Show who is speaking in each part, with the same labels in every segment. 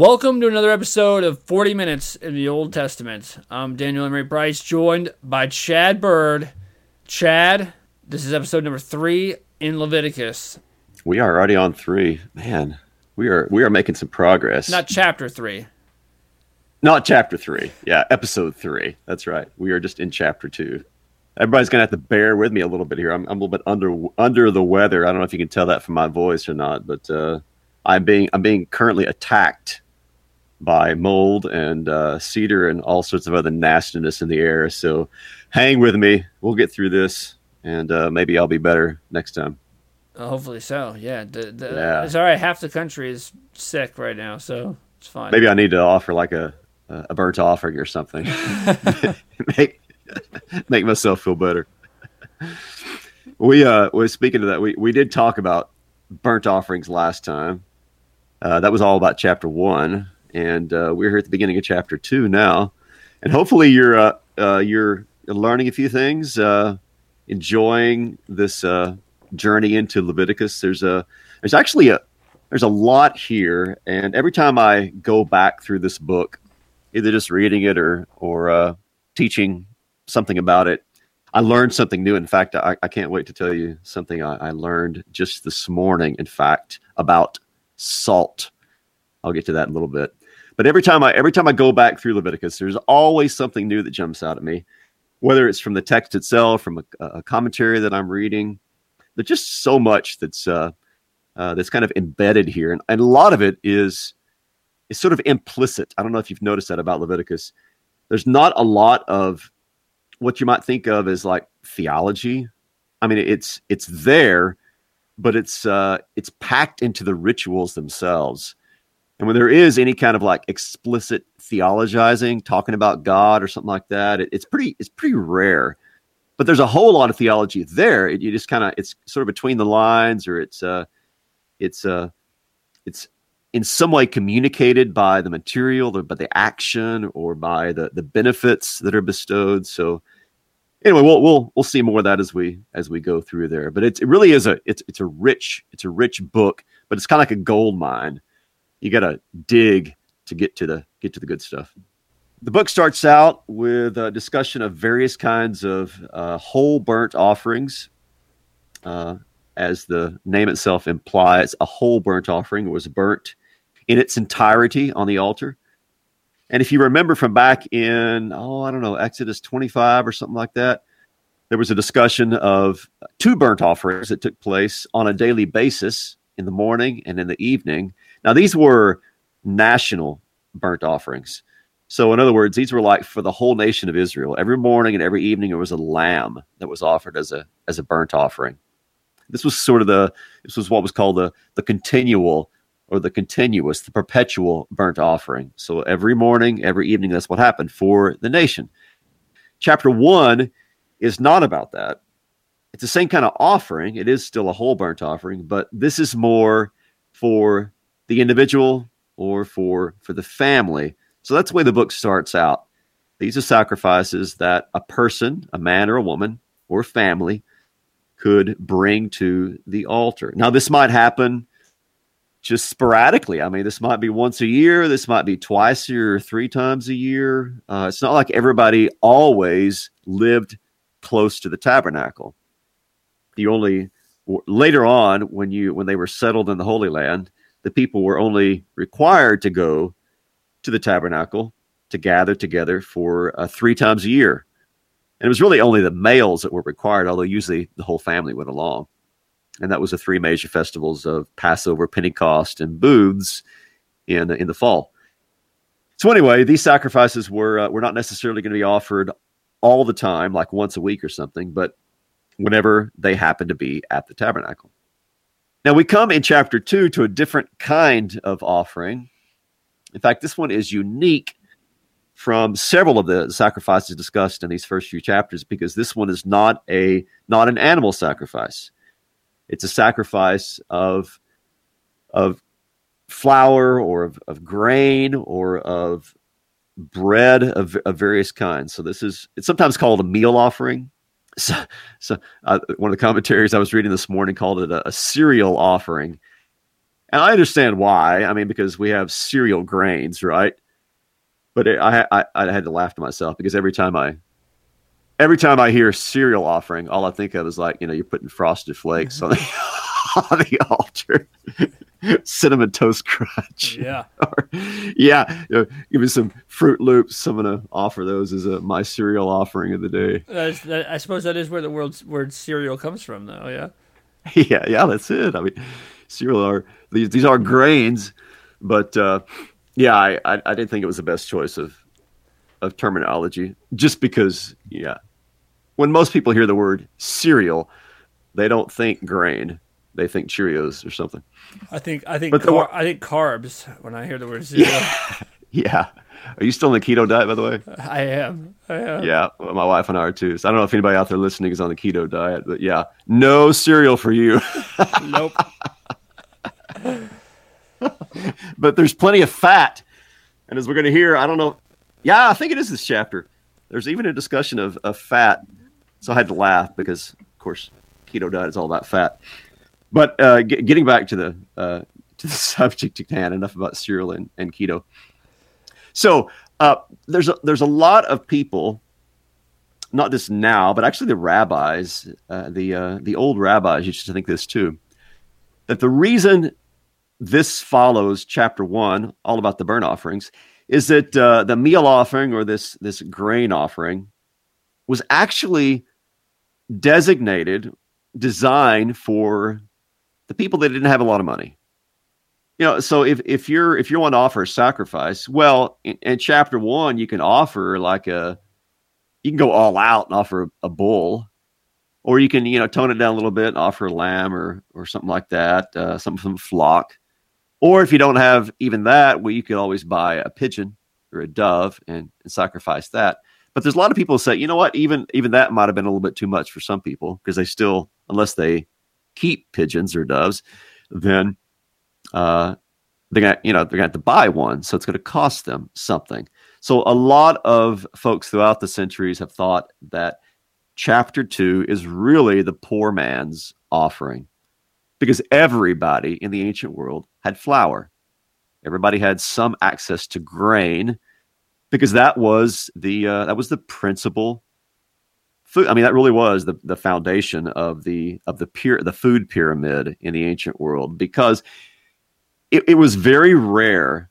Speaker 1: Welcome to another episode of 40 Minutes in the Old Testament. I'm Daniel Emery Bryce, joined by Chad Bird. Chad, this is episode number 3 in Leviticus.
Speaker 2: We are already on 3. Man, we are making some progress.
Speaker 1: Not chapter 3.
Speaker 2: Not chapter 3. Yeah, episode 3. That's right. We are just in chapter 2. Everybody's going to have to bear with me a little bit here. I'm a little bit under the weather. I don't know if you can tell that from my voice or not, but I'm being currently attacked by mold and cedar and all sorts of other nastiness in the air. So hang with me. We'll get through this, and maybe I'll be better next time.
Speaker 1: Hopefully so. Yeah. It's all right. Half the country is sick right now, so it's fine.
Speaker 2: Maybe I need to offer like a burnt offering or something. make myself feel better. We speaking of that, we did talk about burnt offerings last time. That was all about chapter 1. And we're here at the beginning of chapter 2 now, and hopefully you're learning a few things, enjoying this journey into Leviticus. There's a lot here, and every time I go back through this book, either just reading it or teaching something about it, I learned something new. In fact, I can't wait to tell you something I learned just this morning. In fact, about salt. I'll get to that in a little bit. But every time I go back through Leviticus, there's always something new that jumps out at me, whether it's from the text itself, from a commentary that I'm reading. There's just so much that's kind of embedded here, and a lot of it is sort of implicit. I don't know if you've noticed that about Leviticus. There's not a lot of what you might think of as like theology. I mean, it's there, but it's packed into the rituals themselves. And when there is any kind of like explicit theologizing, talking about God or something like that, it's pretty rare. But there's a whole lot of theology there. It's sort of between the lines, or it's in some way communicated by the material, by the action, or by the benefits that are bestowed. So anyway, we'll see more of that as we go through there. But it really is a rich book, but it's kind of like a gold mine. You got to dig to get to the good stuff. The book starts out with a discussion of various kinds of whole burnt offerings. As the name itself implies, a whole burnt offering was burnt in its entirety on the altar. And if you remember from back in, Exodus 25 or something like that, there was a discussion of 2 burnt offerings that took place on a daily basis in the morning and in the evening. Now, these were national burnt offerings. So in other words, these were like for the whole nation of Israel. Every morning and every evening, there was a lamb that was offered as a burnt offering. This was what was called the continual, or the continuous, the perpetual burnt offering. So every morning, every evening, that's what happened for the nation. Chapter 1 is not about that. It's the same kind of offering. It is still a whole burnt offering, but this is more for the individual or for the family. So that's the way the book starts out. These are sacrifices that a person, a man or a woman, or family could bring to the altar. Now, this might happen just sporadically. I mean, this might be once a year. This might be twice a year or 3 times a year. It's not like everybody always lived close to the tabernacle. Later on, when they were settled in the Holy Land, the people were only required to go to the tabernacle to gather together for 3 times a year. And it was really only the males that were required, although usually the whole family went along. And that was the 3 major festivals of Passover, Pentecost, and Booths in the fall. So anyway, these sacrifices were not necessarily going to be offered all the time, like once a week or something, but whenever they happened to be at the tabernacle. Now we come in chapter 2 to a different kind of offering. In fact, this one is unique from several of the sacrifices discussed in these first few chapters, because this one is not an animal sacrifice. It's a sacrifice of flour or of grain or of bread of various kinds. So it's sometimes called a meal offering. So one of the commentaries I was reading this morning called it a cereal offering. And I understand why. I mean, because we have cereal grains, right? But I had to laugh to myself because every time I hear cereal offering, all I think of is like, you're putting Frosted Flakes on on the altar, Cinnamon Toast Crunch.
Speaker 1: Yeah.
Speaker 2: Or, yeah, give me some Fruit Loops. I'm gonna offer those as my cereal offering of the day.
Speaker 1: I suppose that is where the word cereal comes from, though. Yeah.
Speaker 2: Yeah, that's it. I mean, cereal are these are grains, but yeah, I didn't think it was the best choice of terminology, just because when most people hear the word cereal, they don't think grain. They think Cheerios or something.
Speaker 1: I think carbs when I hear the word cereal.
Speaker 2: Yeah. Are you still on the keto diet, by the way?
Speaker 1: I am.
Speaker 2: Yeah, well, my wife and I are too. So I don't know if anybody out there listening is on the keto diet, but yeah, no cereal for you.
Speaker 1: Nope.
Speaker 2: But there's plenty of fat. And as we're going to hear, I don't know. Yeah, I think it is this chapter. There's even a discussion of fat. So I had to laugh because, of course, keto diet is all about fat. But getting back to the subject at hand, enough about cereal and keto. So there's a lot of people, not just now, but actually the rabbis, the old rabbis used to think this too, that the reason this follows chapter 1, all about the burnt offerings, is that the meal offering or this grain offering was actually designed for the people that didn't have a lot of money. So if you're wanting to offer a sacrifice, well, in chapter 1, you can offer you can go all out and offer a bull, or you can tone it down a little bit and offer a lamb or something like that, something from flock. Or if you don't have even that, well, you could always buy a pigeon or a dove and sacrifice that. But there's a lot of people who say, you know what, even that might have been a little bit too much for some people, because they still, unless they keep pigeons or doves, then they're gonna have to buy one, so it's going to cost them something. So a lot of folks throughout the centuries have thought that chapter 2 is really the poor man's offering, because everybody in the ancient world had flour. Everybody had some access to grain, because that was the principal food. I mean, that really was the foundation of the food pyramid in the ancient world, because it was very rare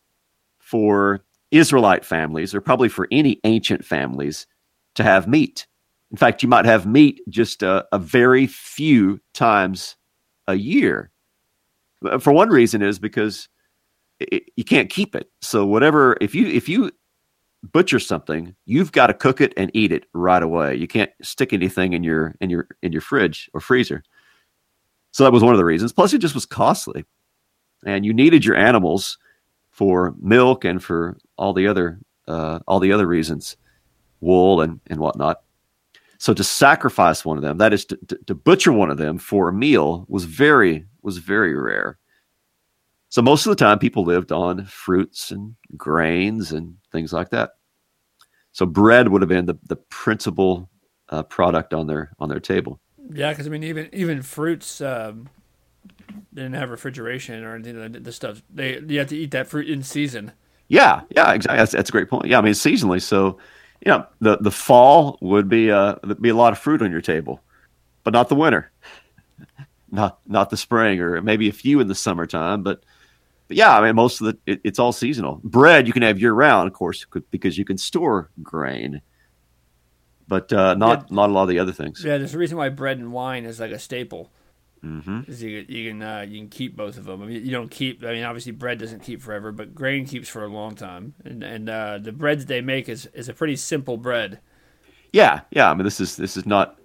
Speaker 2: for Israelite families, or probably for any ancient families, to have meat. In fact, you might have meat just a very few times a year. For one reason is because you can't keep it. So whatever, if you butcher something, you've got to cook it and eat it right away. You can't stick anything in your fridge or freezer. So that was one of the reasons. Plus, it just was costly. And you needed your animals for milk and for all the other reasons, wool and whatnot. So to sacrifice one of them, that is to butcher one of them for a meal, was very rare. So most of the time, people lived on fruits and grains and things like that. So bread would have been the principal product on their table.
Speaker 1: Yeah, because I mean, even fruits. Didn't have refrigeration or anything. The stuff you have to eat that fruit in season.
Speaker 2: Yeah, exactly. That's a great point. Yeah, I mean, seasonally. So, the fall would be a lot of fruit on your table, but not the winter, not the spring, or maybe a few in the summertime. But yeah, I mean, most of it's all seasonal. Bread you can have year round, of course, because you can store grain, but not a lot of the other things.
Speaker 1: Yeah, there's a reason why bread and wine is like a staple.
Speaker 2: Mm-hmm.
Speaker 1: Is you can keep both of them. I mean, you don't keep. I mean, obviously, bread doesn't keep forever, but grain keeps for a long time. And the bread that they make is a pretty simple bread.
Speaker 2: Yeah. I mean, this is not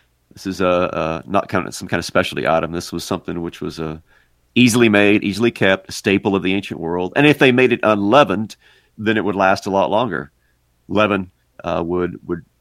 Speaker 2: kind of some kind of specialty item. This was something which was easily made, easily kept, a staple of the ancient world. And if they made it unleavened, then it would last a lot longer. Leaven would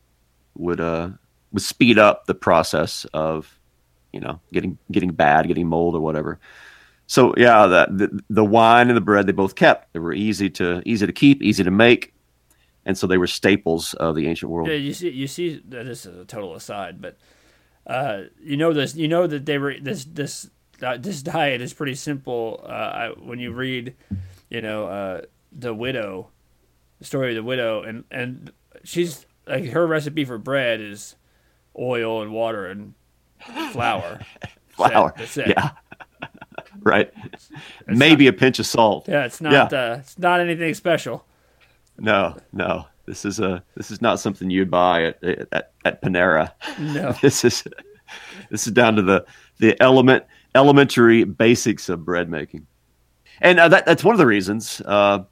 Speaker 2: speed up the process of getting bad, getting mold or whatever. So yeah, the wine and the bread, they both kept. They were easy to keep, easy to make, and so they were staples of the ancient world.
Speaker 1: Yeah, you see. This is a total aside, but you know that they were this this diet is pretty simple. When you read, the widow, the story of the widow, and she's like her recipe for bread is oil and water and flour.
Speaker 2: Flour.
Speaker 1: That's it.
Speaker 2: Yeah. Right. Maybe a pinch of salt.
Speaker 1: Yeah, it's not. It's not anything special.
Speaker 2: No. This is not something you'd buy at Panera.
Speaker 1: No.
Speaker 2: This is down to the elementary basics of bread making, and that's one of the reasons that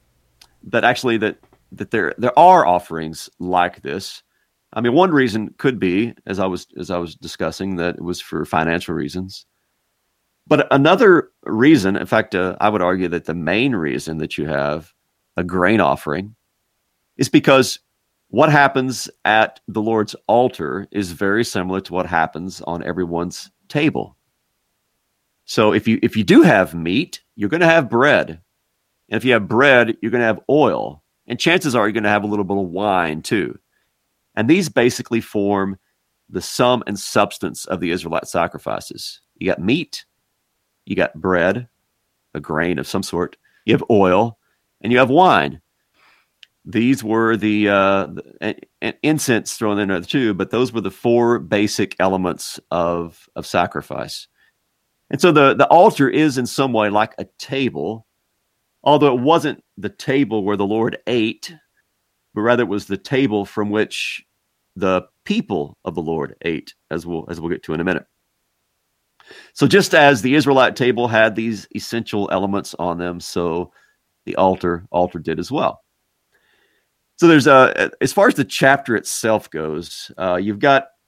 Speaker 2: there are offerings like this. I mean, one reason could be, as I was discussing, that it was for financial reasons. But another reason, in fact, I would argue that the main reason that you have a grain offering is because what happens at the Lord's altar is very similar to what happens on everyone's table. So if you do have meat, you're going to have bread. And if you have bread, you're going to have oil. And chances are you're going to have a little bit of wine too. And these basically form the sum and substance of the Israelite sacrifices. You got meat, you got bread, a grain of some sort, you have oil, and you have wine. These were the incense thrown in there too, but those were the four basic elements of sacrifice. And so the altar is in some way like a table, although it wasn't the table where the Lord ate, but rather it was the table from which the people of the Lord ate, as we'll get to in a minute. So just as the Israelite table had these essential elements on them, so the altar did as well. So there's as far as the chapter itself goes, you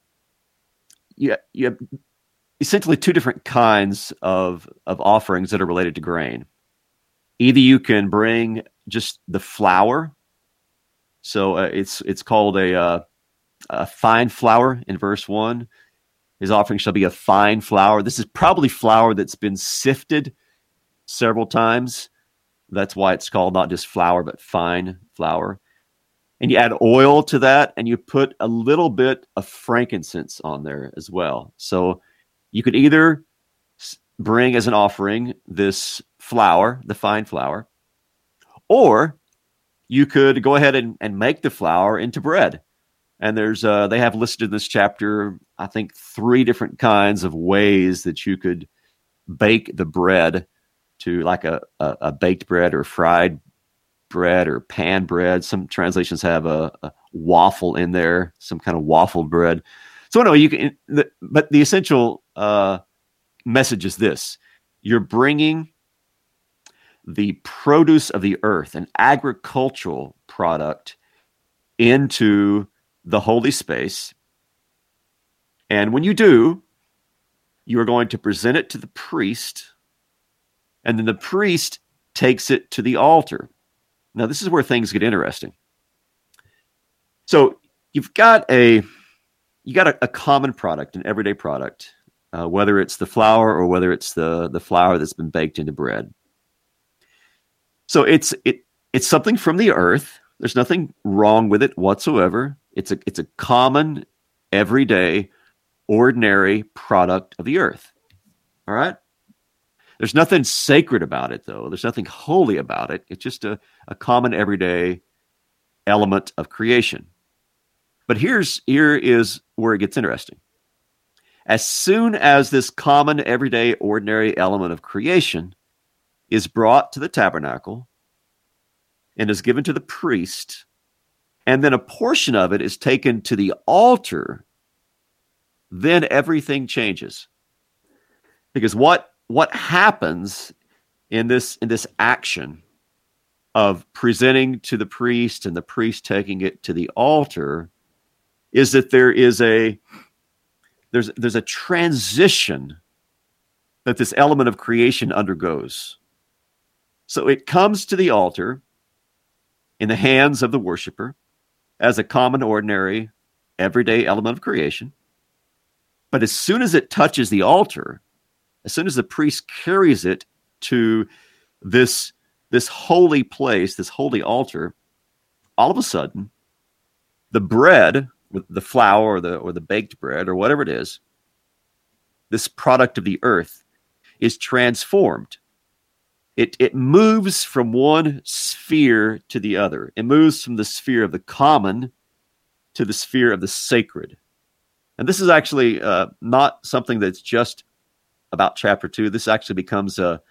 Speaker 2: have essentially two different kinds of offerings that are related to grain. Either you can bring just the flour, so it's called a fine flour in verse 1. His offering shall be a fine flour. This is probably flour that's been sifted several times. That's why it's called not just flour, but fine flour. And you add oil to that, and you put a little bit of frankincense on there as well. So you could either bring as an offering this flour, the fine flour, or you could go ahead and make the flour into bread. And there's they have listed in this chapter, I think, 3 different kinds of ways that you could bake the bread to like a baked bread or fried bread or pan bread. Some translations have a waffle in there, some kind of waffled bread. So anyway, but the essential message is this: you're bringing the produce of the earth, an agricultural product, into the holy space. And when you do, you are going to present it to the priest, and then the priest takes it to the altar. Now, this is where things get interesting. So you've got a common product, an everyday product, whether it's the flour or whether it's the flour that's been baked into bread. So it's something from the earth. There's nothing wrong with it whatsoever. It's a common, everyday, ordinary product of the earth. All right? There's nothing sacred about it, though. There's nothing holy about it. It's just a common, everyday element of creation. But here is where it gets interesting. As soon as this common, everyday, ordinary element of creation is brought to the tabernacle and is given to the priest, and then a portion of it is taken to the altar, then everything changes. Because what happens in this action of presenting to the priest and the priest taking it to the altar is that there's a transition that this element of creation undergoes. So it comes to the altar in the hands of the worshiper as a common, ordinary, everyday element of creation. But as soon as it touches the altar, as soon as the priest carries it to this holy place, this holy altar, all of a sudden, the bread, the flour or the baked bread or whatever it is, this product of the earth, is transformed. It moves from one sphere to the other. It moves from the sphere of the common to the sphere of the sacred. And this is actually not something that's just about chapter 2. This actually becomes a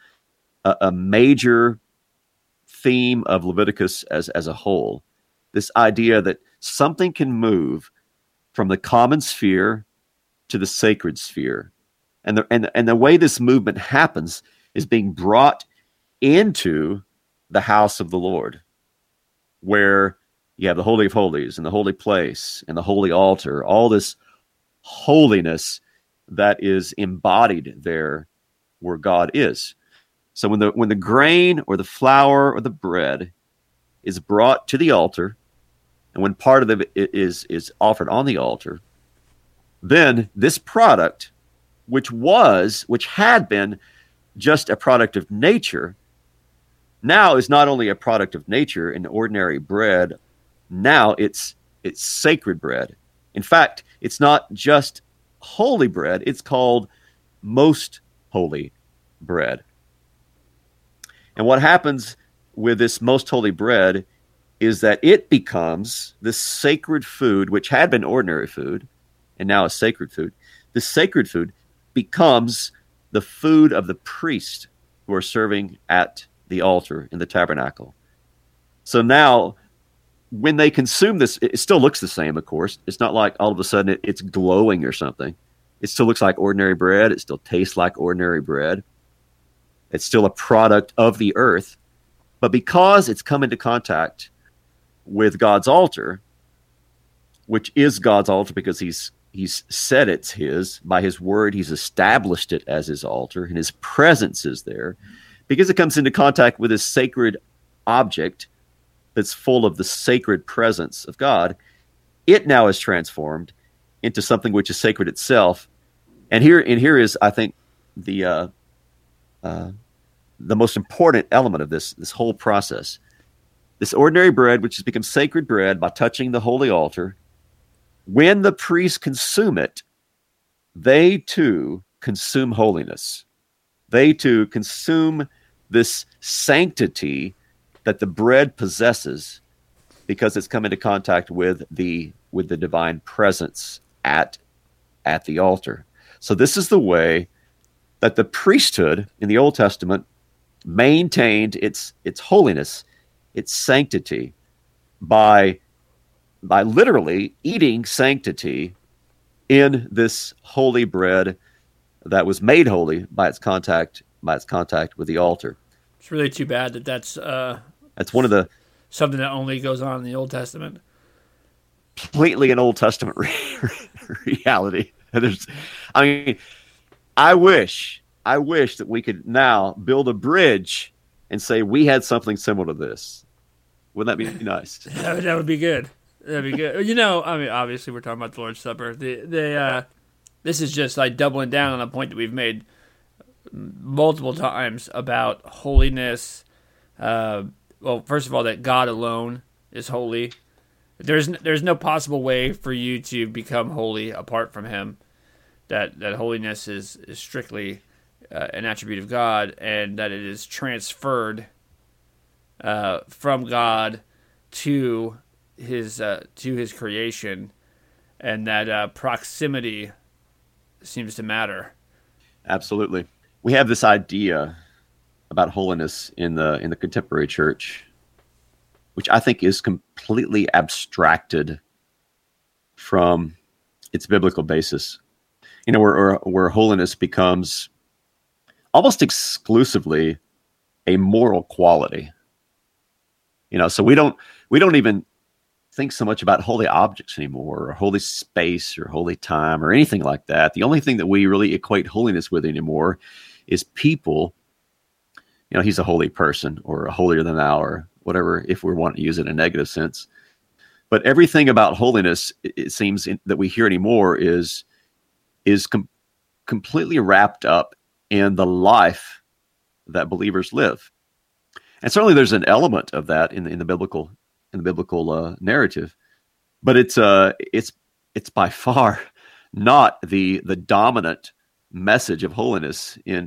Speaker 2: major theme of Leviticus as a whole. This idea that something can move from the common sphere to the sacred sphere. And the way this movement happens is being brought into the house of the Lord, where you have the Holy of Holies and the holy place and the holy altar, all this holiness that is embodied there where God is. So when the grain or the flour or the bread is brought to the altar, and when part of it is offered on the altar, then this product, which had been just a product of nature, now is not only a product of nature and ordinary bread. Now it's sacred bread. In fact, it's not just holy bread, it's called most holy bread. And what happens with this most holy bread is that it becomes this sacred food, which had been ordinary food and now is sacred food. This sacred food becomes the food of the priest who are serving at the altar in the tabernacle. So now, when they consume this, it still looks the same, of course. It's not like all of a sudden it's glowing or something. It still looks like ordinary bread. It still tastes like ordinary bread. It's still a product of the earth. But because it's come into contact with God's altar, which is God's altar because he's said it's his, by his word, he's established it as his altar, and his presence is there. Because it comes into contact with this sacred object that's full of the sacred presence of God, it now is transformed into something which is sacred itself. And here is, I think, the most important element of this whole process. This ordinary bread, which has become sacred bread by touching the holy altar, when the priests consume it, they too consume holiness. They too consume this sanctity that the bread possesses because it's come into contact with the divine presence at the altar. So this is the way that the priesthood in the Old Testament maintained its holiness, its sanctity, by literally eating sanctity in this holy bread that was made holy by its contact with the altar.
Speaker 1: It's really too bad that's
Speaker 2: one of the
Speaker 1: something that only goes on in the Old Testament.
Speaker 2: Completely an Old Testament reality. I wish that we could now build a bridge and say we had something similar to this. Wouldn't that be nice?
Speaker 1: That would be good. That'd be good. You know, I mean, obviously we're talking about the Lord's Supper. This is just like doubling down on a point that we've made multiple times about holiness. Well, first of all, that God alone is holy. There's no possible way for you to become holy apart from him. That holiness is strictly an attribute of God, and that it is transferred from God to his creation, and that proximity seems to matter.
Speaker 2: Absolutely. We have this idea about holiness in the contemporary church, which I think is completely abstracted from its biblical basis. You know, where holiness becomes almost exclusively a moral quality. You know, so we don't even think so much about holy objects anymore, or holy space, or holy time, or anything like that. The only thing that we really equate holiness with anymore is people. You know, he's a holy person, or a holier than thou, or whatever, if we want to use it in a negative sense. But everything about holiness, it seems that we hear anymore is completely wrapped up in the life that believers live. And certainly there's an element of that in the biblical narrative, but it's by far not the dominant message of holiness in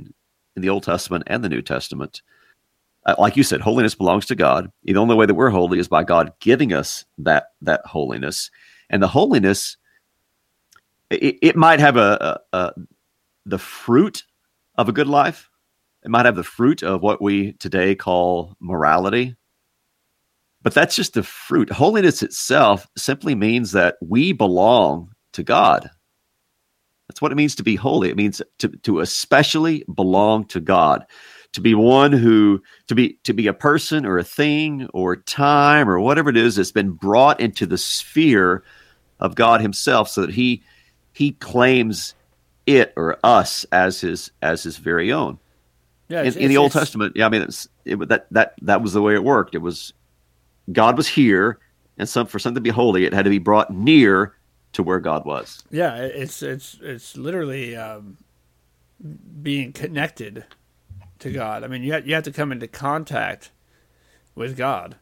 Speaker 2: in the Old Testament and the New Testament. Like you said, holiness belongs to God. The only way that we're holy is by God giving us that holiness. And the holiness, it might have the fruit of a good life. It might have the fruit of what we today call morality. But that's just the fruit. Holiness itself simply means that we belong to God. That's what it means to be holy. It means to especially belong to God, to be one who, to be a person or a thing or time or whatever it is that's been brought into the sphere of God himself, so that he claims it or us as his very own.
Speaker 1: Yeah,
Speaker 2: in the Old Testament, yeah, I mean, that was the way it worked. It was God was here, and for something to be holy, it had to be brought near to where God was.
Speaker 1: Yeah, it's literally being connected to God. I mean, you have to come into contact with God,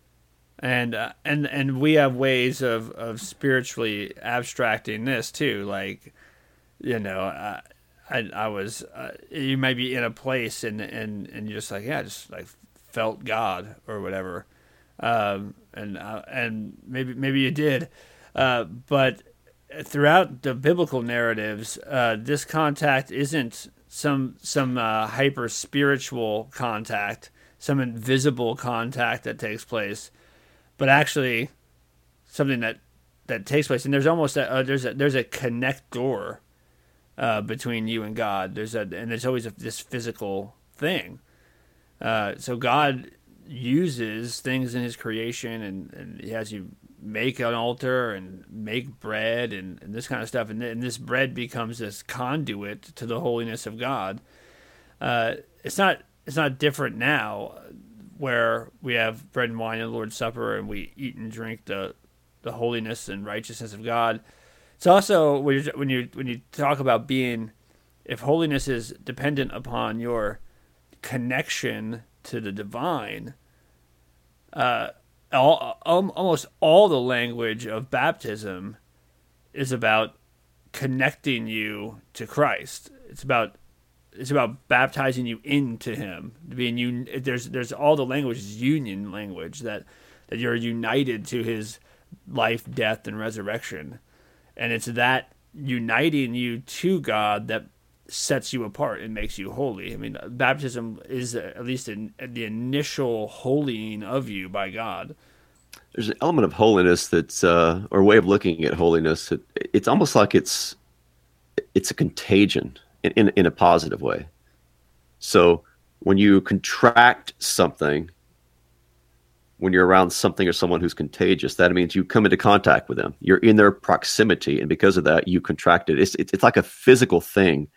Speaker 1: and we have ways of spiritually abstracting this too. Like, I was you might be in a place and you're just like, yeah, I just like felt God or whatever, and maybe you did. But throughout the biblical narratives, this contact isn't some hyper spiritual contact, some invisible contact that takes place, but actually something that takes place. And there's almost there's a connector between you and God. There's always this physical thing. So God uses things in his creation, and he has you make an altar and make bread and this kind of stuff, and this bread becomes this conduit to the holiness of God. It's not different now, where we have bread and wine and the Lord's Supper, and we eat and drink the holiness and righteousness of God. It's also when you talk about being, if holiness is dependent upon your connection to the divine, almost all the language of baptism is about connecting you to Christ. It's about baptizing you into Him. There's all the language is union language, that you're united to His life, death, and resurrection, and it's that uniting you to God that sets you apart and makes you holy. I mean, baptism is at least the initial holying of you by God.
Speaker 2: There's an element of holiness that's, or way of looking at holiness. It's almost like it's a contagion in a positive way. So when you contract something, when you're around something or someone who's contagious, that means you come into contact with them. You're in their proximity, and because of that, you contract it. It's like a physical thing.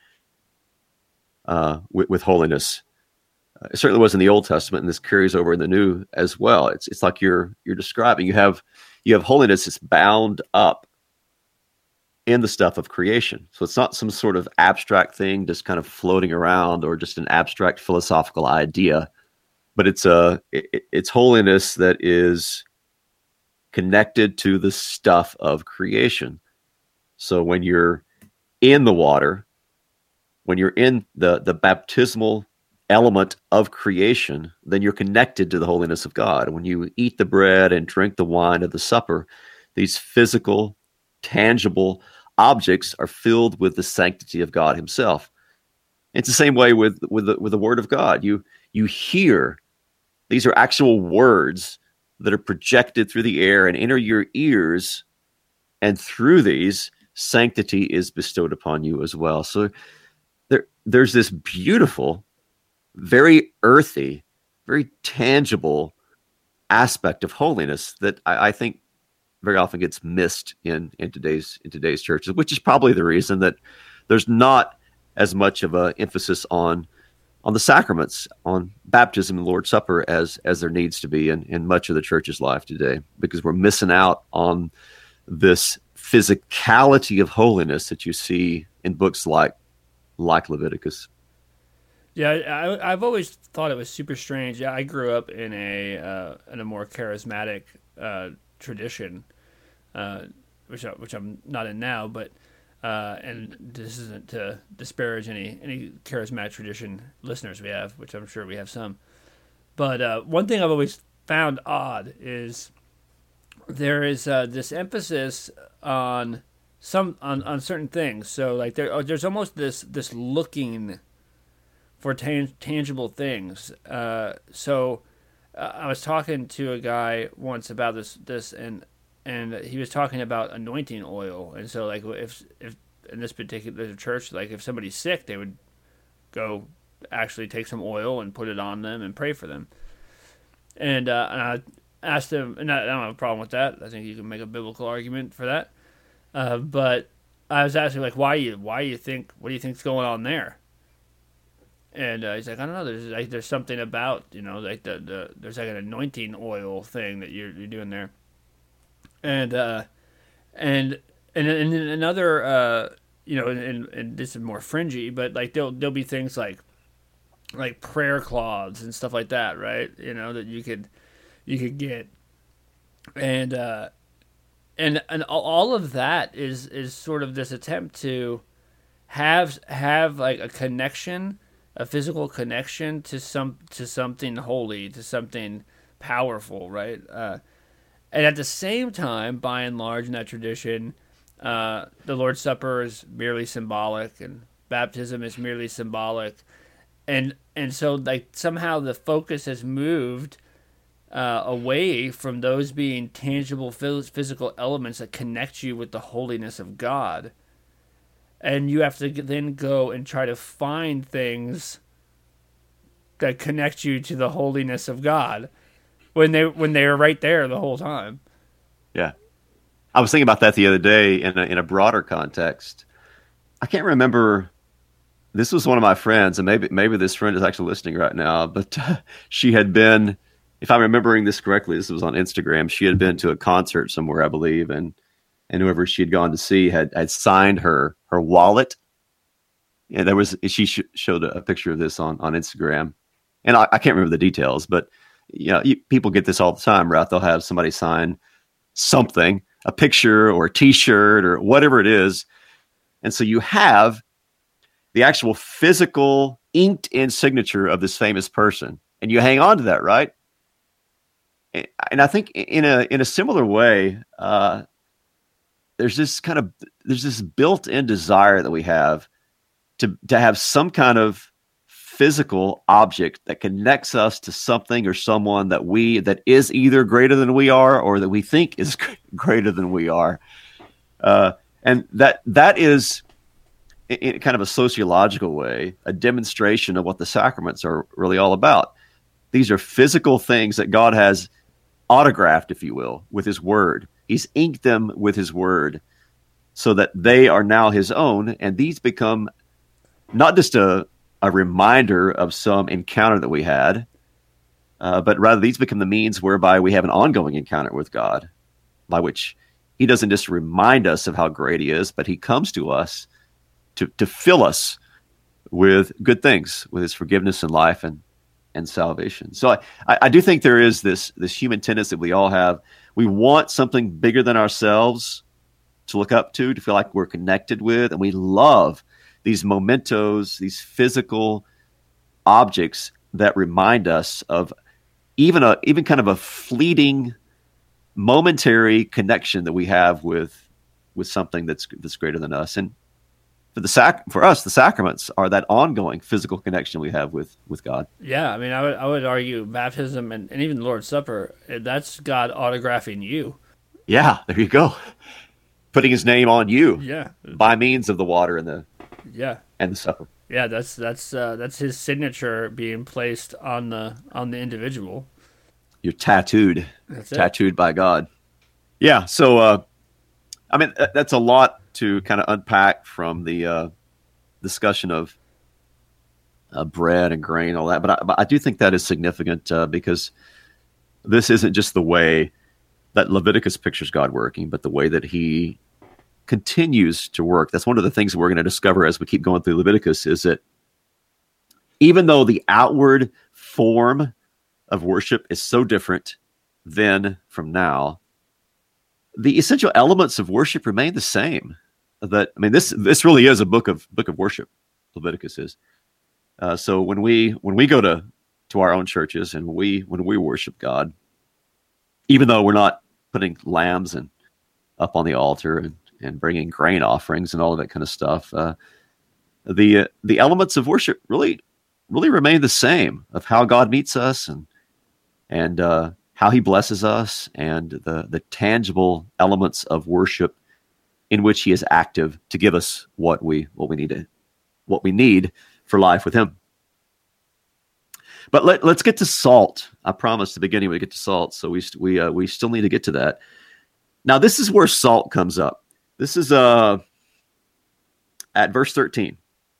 Speaker 2: With holiness, it certainly was in the Old Testament, and this carries over in the New as well. It's like you're describing. You have holiness that's bound up in the stuff of creation. So it's not some sort of abstract thing just kind of floating around, or just an abstract philosophical idea, but it's holiness that is connected to the stuff of creation. So when you're in the water, when you're in the baptismal element of creation, then you're connected to the holiness of God. When you eat the bread and drink the wine of the supper, these physical, tangible objects are filled with the sanctity of God himself. It's the same way with the word of God. You hear, these are actual words that are projected through the air and enter your ears, and through these, sanctity is bestowed upon you as well. So there's this beautiful, very earthy, very tangible aspect of holiness that I think very often gets missed in today's churches, which is probably the reason that there's not as much of an emphasis on the sacraments, on baptism and Lord's Supper as there needs to be in much of the church's life today, because we're missing out on this physicality of holiness that you see in books like Leviticus.
Speaker 1: Yeah, I've always thought it was super strange. Yeah, I grew up in a more charismatic tradition, which I'm not in now. But And this isn't to disparage any charismatic tradition listeners we have, which I'm sure we have some. But one thing I've always found odd is there is this emphasis on on certain things. So like there's almost this looking for tangible things. So I was talking to a guy once about this and he was talking about anointing oil. And so like if in this particular church, like if somebody's sick, they would go actually take some oil and put it on them and pray for them. And I asked him, and I don't have a problem with that. I think you can make a biblical argument for that. But I was asking like, what do you think's going on there? And he's like, I don't know. There's something about like there's like an anointing oil thing that you're doing there, and another and this is more fringy, but like there'll be things like prayer cloths and stuff like that, right? That you could get, and all of that is sort of this attempt to have like a connection, a physical connection to something holy, to something powerful, right? And at the same time, by and large, in that tradition, the Lord's Supper is merely symbolic, and baptism is merely symbolic, and so like somehow the focus has moved away from those being tangible physical elements that connect you with the holiness of God. And you have to then go and try to find things that connect you to the holiness of God when they're right there the whole time.
Speaker 2: Yeah. I was thinking about that the other day in a broader context. I can't remember. This was one of my friends, and maybe this friend is actually listening right now, but she had been, if I'm remembering this correctly, this was on Instagram. She had been to a concert somewhere, I believe, and whoever she had gone to see had signed her wallet. And she showed a picture of this on Instagram, and I can't remember the details, but people get this all the time, right? They'll have somebody sign something, a picture or a T-shirt or whatever it is, and so you have the actual physical inked in signature of this famous person, and you hang on to that, right? And I think in a similar way, there's this built-in desire that we have to have some kind of physical object that connects us to something or someone that is either greater than we are or that we think is greater than we are, and that is, in kind of a sociological way, a demonstration of what the sacraments are really all about. These are physical things that God has autographed, if you will, with his word. He's inked them with his word so that they are now his own. And these become not just a reminder of some encounter that we had, but rather these become the means whereby we have an ongoing encounter with God, by which he doesn't just remind us of how great he is, but he comes to us to fill us with good things, with his forgiveness and life and salvation. So I do think there is this human tendency that we all have. We want something bigger than ourselves to look up to feel like we're connected with, and we love these mementos, these physical objects that remind us of even kind of a fleeting, momentary connection that we have with something that's greater than us. And for us, the sacraments are that ongoing physical connection we have with God.
Speaker 1: Yeah, I mean, I would argue baptism and even the Lord's Supper, that's God autographing you.
Speaker 2: Yeah, there you go. Putting his name on you.
Speaker 1: Yeah.
Speaker 2: By means of the water and the supper.
Speaker 1: Yeah, that's his signature being placed on the individual.
Speaker 2: You're tattooed.
Speaker 1: That's it.
Speaker 2: Tattooed by God. Yeah, so I mean, that's a lot to kind of unpack from the discussion of bread and grain, all that. But I do think that is significant because this isn't just the way that Leviticus pictures God working, but the way that he continues to work. That's one of the things that we're going to discover as we keep going through Leviticus, is that even though the outward form of worship is so different then from now, the essential elements of worship remain the same. that, I mean, this really is a book of worship. Leviticus is. So when we go to our own churches and when we worship God, even though we're not putting lambs and up on the altar and bringing grain offerings and all of that kind of stuff, the elements of worship really remain the same, of how God meets us and how He blesses us, and the tangible elements of worship in which He is active to give us what we need for life with Him. But let's get to salt. I promised at the beginning we'd get to salt, so we still need to get to that. Now, this is where salt comes up. This is at verse 13.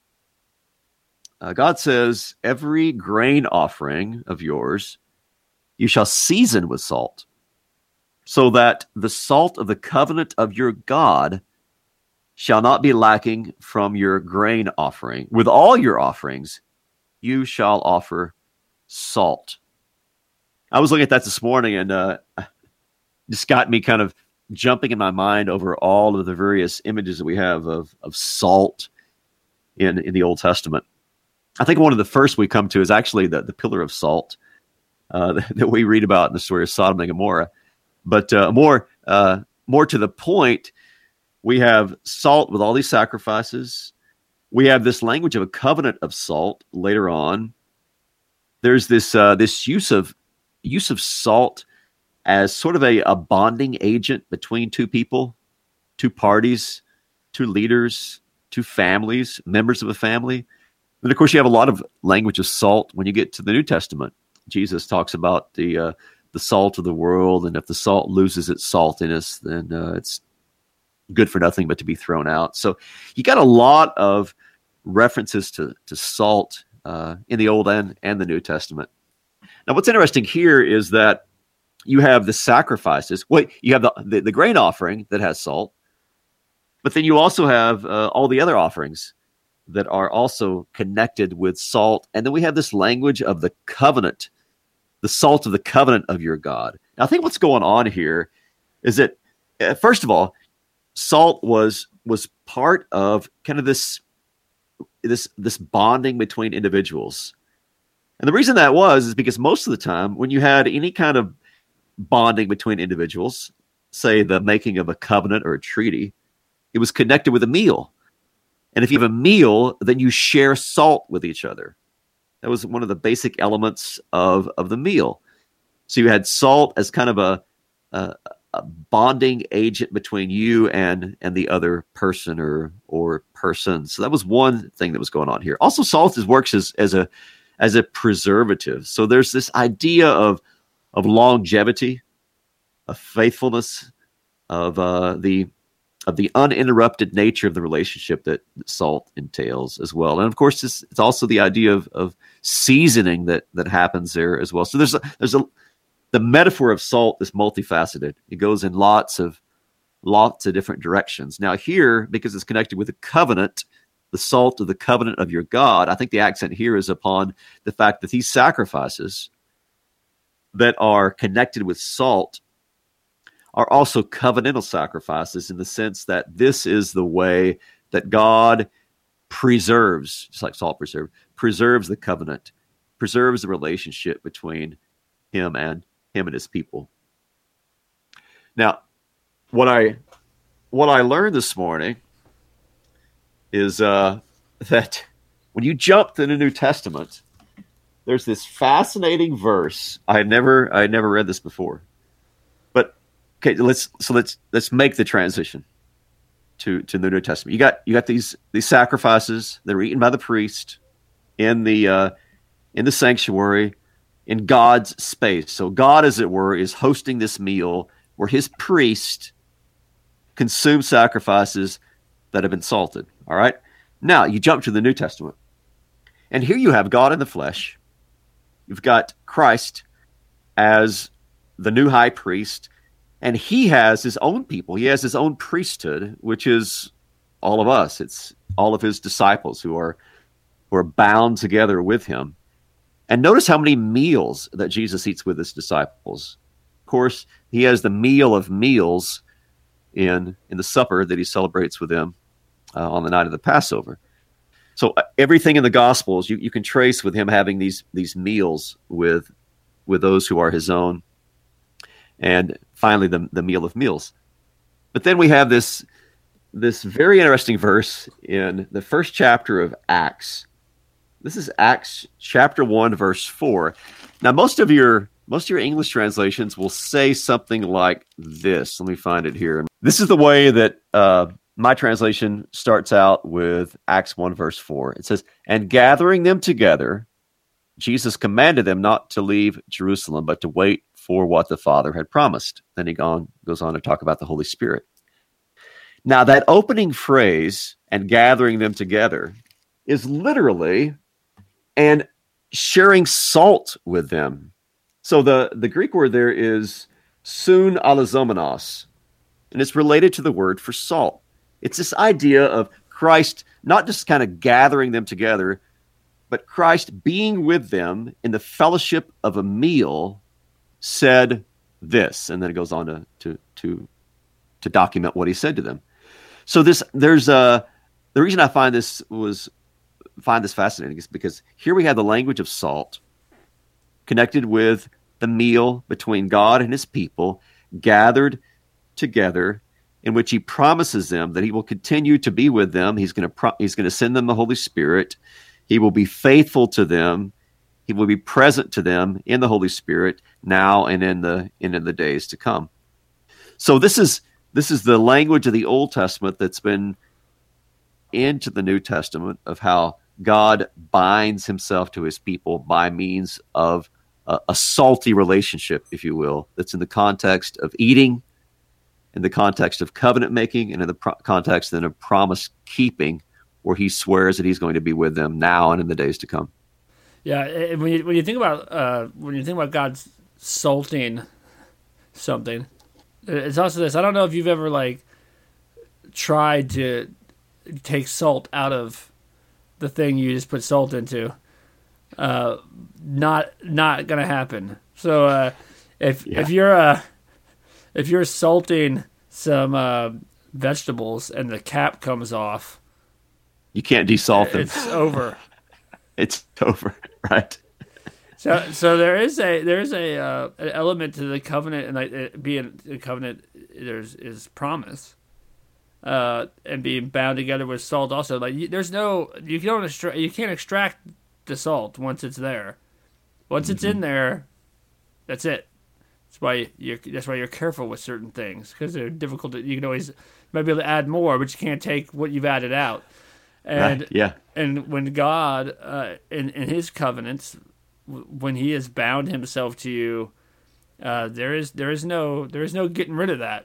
Speaker 2: God says, "Every grain offering of yours you shall season with salt, so that the salt of the covenant of your God shall not be lacking from your grain offering. With all your offerings you shall offer salt." I was looking at that this morning, and just got me kind of jumping in my mind over all of the various images that we have of salt in the Old Testament. I think one of the first we come to is actually the pillar of salt that we read about in the story of Sodom and Gomorrah. But more to the point, we have salt with all these sacrifices. We have this language of a covenant of salt later on. There's this use of salt as sort of a bonding agent between two people, two parties, two leaders, two families, members of a family. And of course, you have a lot of language of salt when you get to the New Testament. Jesus talks about the salt of the world, and if the salt loses its saltiness, then it's good for nothing but to be thrown out. So you got a lot of references to salt in the Old and the New Testament. Now, what's interesting here is that you have the sacrifices. Well, you have the grain offering that has salt, but then you also have all the other offerings that are also connected with salt. And then we have this language of the covenant, the salt of the covenant of your God. Now, I think what's going on here is that, first of all, salt was part of kind of this bonding between individuals. And the reason that is because most of the time when you had any kind of bonding between individuals, say the making of a covenant or a treaty, it was connected with a meal. And if you have a meal, then you share salt with each other. That was one of the basic elements of the meal. So you had salt as kind of a bonding agent between you and the other person or persons. So that was one thing that was going on here. Also, salt works as a preservative. So there's this idea of longevity, of faithfulness, of the uninterrupted nature of the relationship that salt entails as well. And of course, it's also the idea of seasoning that happens there as well. So the metaphor of salt is multifaceted. It goes in lots of different directions. Now here, because it's connected with a covenant, the salt of the covenant of your God, I think the accent here is upon the fact that these sacrifices that are connected with salt are also covenantal sacrifices, in the sense that this is the way that God preserves, just like salt preserves the covenant, preserves the relationship between him and his people. Now, what I learned this morning is that when you jump to the New Testament, there's this fascinating verse. I had never read this before. But okay, let's make the transition to the New Testament. You got these sacrifices that are eaten by the priest in the sanctuary, in God's space. So God, as it were, is hosting this meal where his priest consumes sacrifices that have been salted. All right. Now you jump to the New Testament, and here you have God in the flesh. You've got Christ as the new high priest, and he has his own people. He has his own priesthood, which is all of us. It's all of his disciples who are bound together with him. And notice how many meals that Jesus eats with his disciples. Of course, he has the meal of meals in the supper that he celebrates with them on the night of the Passover. So everything in the Gospels you can trace with him having these meals with those who are his own, and finally the meal of meals. But then we have this very interesting verse in the first chapter of Acts. This is Acts chapter 1, verse 4. Now, most of your English translations will say something like this. Let me find it here. This is the way that my translation starts out with Acts 1, verse 4. It says, "And gathering them together, Jesus commanded them not to leave Jerusalem, but to wait for what the Father had promised." Then he goes on to talk about the Holy Spirit. Now, that opening phrase, "and gathering them together," is literally and sharing salt with them. So the Greek word there is sun alazomenos, and it's related to the word for salt. It's this idea of Christ not just kind of gathering them together, but Christ being with them in the fellowship of a meal said this, and then it goes on to document what he said to them. So the reason I find this fascinating is because here we have the language of salt connected with the meal between God and his people gathered together, in which he promises them that he will continue to be with them. He's going to send them the Holy Spirit. He will be faithful to them. He will be present to them in the Holy Spirit now and in the days to come. So this is the language of the Old Testament that's been into the New Testament, of how God binds himself to his people by means of a salty relationship, if you will, that's in the context of eating, in the context of covenant making, and in the context then of promise keeping, where he swears that he's going to be with them now and in the days to come.
Speaker 1: Yeah, and when you think about God salting something, it's also this. I don't know if you've ever tried to take salt out of the thing you just put salt into. Not gonna happen. So if you're salting some vegetables and the cap comes off,
Speaker 2: you can't desalt them.
Speaker 1: It's over.
Speaker 2: It's over, right?
Speaker 1: So there is an element to the covenant, and being a covenant, is promise, and being bound together with salt. Also, you can't extract the salt once it's there. Once it's in there, that's it. That's why you're careful with certain things, because they're difficult. You can always might be able to add more, but you can't take what you've added out. And
Speaker 2: right, yeah.
Speaker 1: And when God in his covenants, when he has bound himself to you, there is no getting rid of that.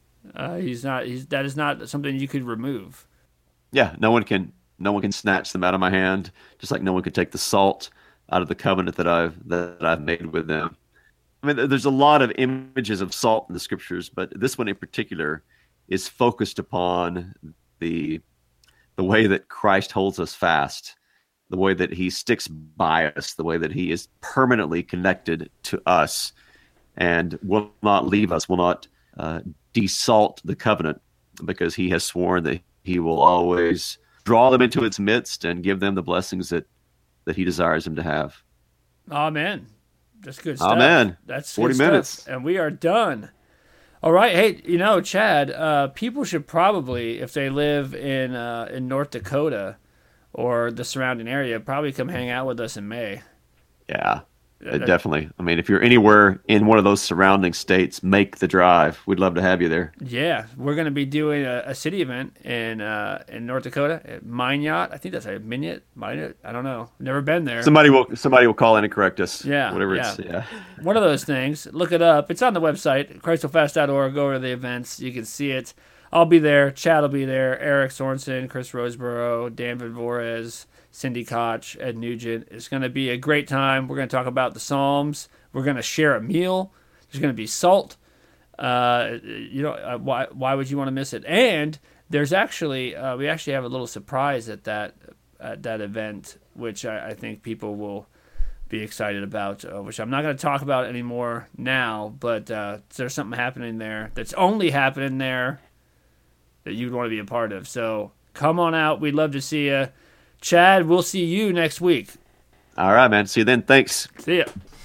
Speaker 1: That is not something you could remove.
Speaker 2: Yeah, no one can snatch them out of my hand, just like no one could take the salt out of the covenant that I've made with them. I mean, there's a lot of images of salt in the scriptures, but this one in particular is focused upon the way that Christ holds us fast, the way that he sticks by us, the way that he is permanently connected to us and will not leave us, will not desalt the covenant, because he has sworn that he will always draw them into its midst and give them the blessings that he desires them to have.
Speaker 1: Amen. That's good stuff.
Speaker 2: Amen.
Speaker 1: That's
Speaker 2: 40 minutes.
Speaker 1: And we are done. All right. Hey, Chad, people should probably, if they live in North Dakota or the surrounding area, probably come hang out with us in May.
Speaker 2: Yeah, definitely. I mean, if you're anywhere in one of those surrounding states, make the drive. We'd love to have you there.
Speaker 1: Yeah, we're going to be doing a city event in North Dakota at Minot. I think that's a Minot. I don't know. Never been there.
Speaker 2: Somebody will call in and correct us.
Speaker 1: Yeah,
Speaker 2: whatever
Speaker 1: yeah.
Speaker 2: It's. Yeah.
Speaker 1: One of those things. Look it up. It's on the website, ChristSoFast.org. Go to the events. You can see it. I'll be there. Chad will be there. Eric Sorensen, Chris Roseborough, Dan Vidvorez, Cindy Koch, Ed Nugent. It's going to be a great time. We're going to talk about the Psalms. We're going to share a meal. There's going to be salt. Why would you want to miss it? And there's actually we actually have a little surprise at that event, which I think people will be excited about. Which I'm not going to talk about anymore now, but there's something happening there that's only happening there that you'd want to be a part of. So come on out. We'd love to see you. Chad, we'll see you next week.
Speaker 2: All right, man. See you then. Thanks.
Speaker 1: See ya.